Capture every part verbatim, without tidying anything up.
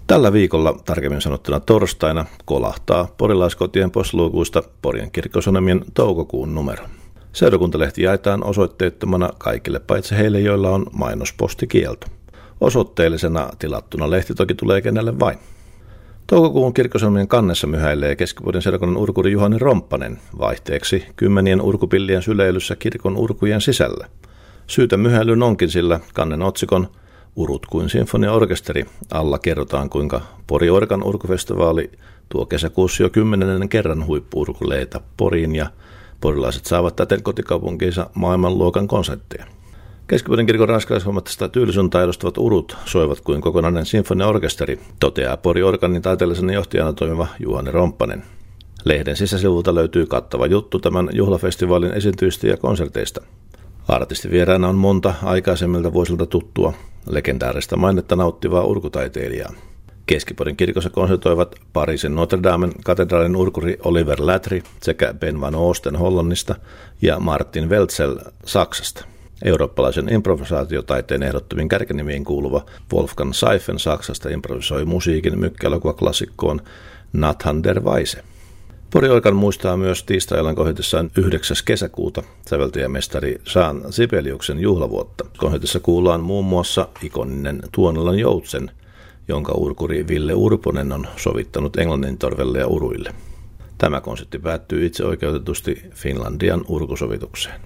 Tällä viikolla, tarkemmin sanottuna torstaina, kolahtaa porilaiskotien postluukuista Porin kirkkosanomien toukokuun numero. Seurakuntalehti jaetaan osoitteettomana kaikille paitsi heille, joilla on mainospostikielto. Osoitteellisena tilattuna lehti toki tulee kenelle vain. Toukokuun kirkkosanomien kannessa myhäilee Keski-Pohjan seurakunnan urkuri Juhani Romppanen vaihteeksi kymmenien urkupillien syleilyssä kirkon urkujen sisällä. Syytä myhäilyyn onkin, sillä kannen otsikon Urut kuin sinfoniaorkesteri alla kerrotaan, kuinka Pori-Orkan urkufestivaali tuo kesäkuussa jo kymmenennen kerran huippu-urkuleita Poriin ja porilaiset saavat täten kotikaupunkiinsa maailmanluokan konsertteja. Keski-Pohjan kirkon ranskalaishommatista tyylisuuntaa edustavat urut soivat kuin kokonainen sinfoniaorkesteri, toteaa Pori-Orkanin taiteellisena johtajana toimiva Juhani Romppanen. Lehden sisäsivulta löytyy kattava juttu tämän juhlafestivaalin esiintyjistä ja konserteista. Artistivieraana on monta aikaisemmilta vuosilta tuttua, legendaarista mainetta nauttivaa urkutaiteilijaa. Keski-Pohjan kirkossa konsertoivat Pariisin Notre Damen katedraalin urkuri Oliver Latry sekä Ben van Oosten Hollannista ja Martin Welzel Saksasta. Eurooppalaisen improvisaatiotaiteen ehdottomiin kärkenimiin kuuluva Wolfgang Seifen Saksasta improvisoi musiikin mykkäelokuvaklassikkoon Nathan der Weise. Pori-Orkan muistaa myös tiistai-illan kohditessaan yhdeksäs kesäkuuta säveltäjämestari Jean Sibeliuksen juhlavuotta. Kohditessa kuullaan muun muassa ikoninen Tuonelan joutsen, jonka urkuri Ville Urponen on sovittanut englannin torvelle ja uruille. Tämä konsertti päättyy itse oikeutetusti Finlandian urkusovitukseen.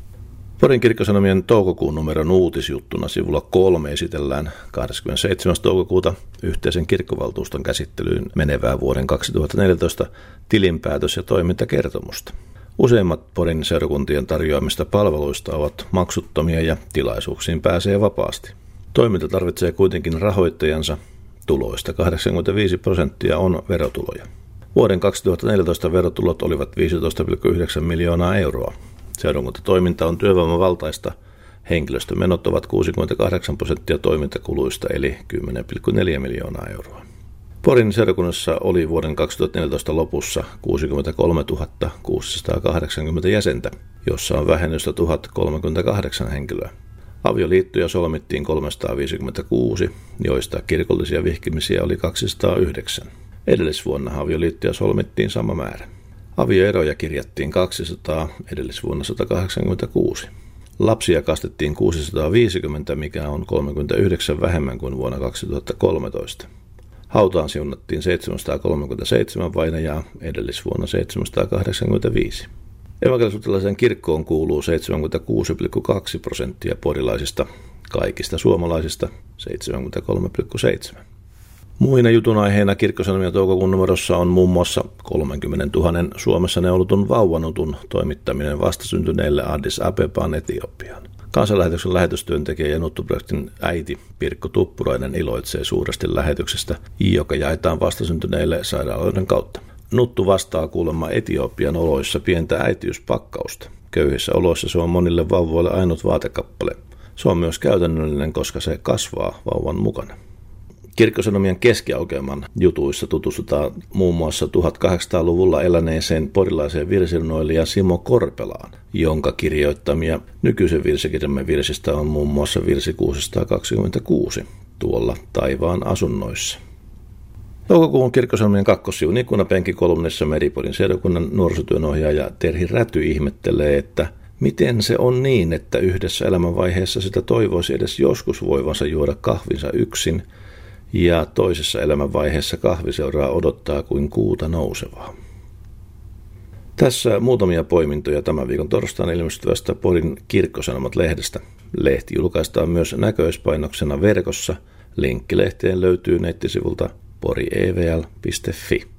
Porin kirkkosanomien toukokuun numeron uutisjuttuna sivulla kolme esitellään kahdeskymmenesseitsemäs toukokuuta yhteisen kirkkovaltuuston käsittelyyn menevää vuoden kaksituhattaneljätoista tilinpäätös- ja toimintakertomusta. Useimmat Porin seurakuntien tarjoamista palveluista ovat maksuttomia ja tilaisuuksiin pääsee vapaasti. Toiminta tarvitsee kuitenkin rahoittajansa. Tuloista kahdeksankymmentäviisi prosenttia on verotuloja. Vuoden kaksituhattaneljätoista verotulot olivat viisitoista pilkku yhdeksän miljoonaa euroa. Seurakuntatoiminta on työvoimavaltaista. Henkilöstömenot ovat kuusikymmentäkahdeksan prosenttia toimintakuluista eli kymmenen pilkku neljä miljoonaa euroa. Porin seurakunnassa oli vuoden kaksituhattaneljätoista lopussa kuusikymmentäkolmetuhatta kuusisataakahdeksankymmentä jäsentä, jossa on vähennystä tuhat kolmekymmentäkahdeksan henkilöä. Avioliittoja solmittiin kolmesataaviisikymmentäkuusi, joista kirkollisia vihkimisiä oli kaksisataayhdeksän. Edellisvuonna avioliittoja solmittiin sama määrä. Avioeroja kirjattiin kaksisataa, edellisvuonna sata kahdeksankymmentäkuusi. Lapsia kastettiin kuusisataaviisikymmentä, mikä on kolmekymmentäyhdeksän vähemmän kuin vuonna kaksituhattakolmetoista. Hautaan siunattiin seitsemänsataakolmekymmentäseitsemän vainajaa, edellisvuonna seitsemänsataakahdeksankymmentäviisi. Evankelis-luterilaiseen kirkkoon kuuluu seitsemänkymmentäkuusi pilkku kaksi prosenttia porilaisista, kaikista suomalaisista seitsemänkymmentäkolme pilkku seitsemän. Muina jutun aiheena kirkkosanomien toukokuun numerossa on muun muassa kolmekymmentätuhatta Suomessa neulotun vauvanutun toimittaminen vastasyntyneille Addis Abebaan Etiopiaan. Kansanlähetyksen lähetystyöntekijä ja nuttuprojektin äiti Pirkko Tuppurainen iloitsee suuresti lähetyksestä, joka jaetaan vastasyntyneille sairaaloiden kautta. Nuttu vastaa kuulemma Etiopian oloissa pientä äitiyspakkausta. Köyhissä oloissa se on monille vauvoille ainut vaatekappale. Se on myös käytännöllinen, koska se kasvaa vauvan mukana. Kirkkosanomien keskiaukeaman jutuissa tutustutaan muun muassa tuhatkahdeksansataaluvulla eläneeseen porilaiseen virsirunoilija Simo Korpelaan, jonka kirjoittamia nykyisen virsikirjamme virsistä on muun muassa virsi kuusisataakaksikymmentäkuusi tuolla taivaan asunnoissa. Toukokuun kirkkosanomien kakkossivun ikkunapenkikolumnissa Meri-Porin seurakunnan nuorisotyönohjaaja Terhi Räty ihmettelee, että miten se on niin, että yhdessä elämänvaiheessa sitä toivoisi edes joskus voivansa juoda kahvinsa yksin, ja toisessa elämänvaiheessa kahviseuraa odottaa kuin kuuta nousevaa. Tässä muutamia poimintoja tämän viikon torstaina ilmestyvästä Porin kirkkosanomat-lehdestä. Lehti julkaistaan myös näköispainoksena verkossa. Linkki lehteen löytyy nettisivulta pori e v l piste f i.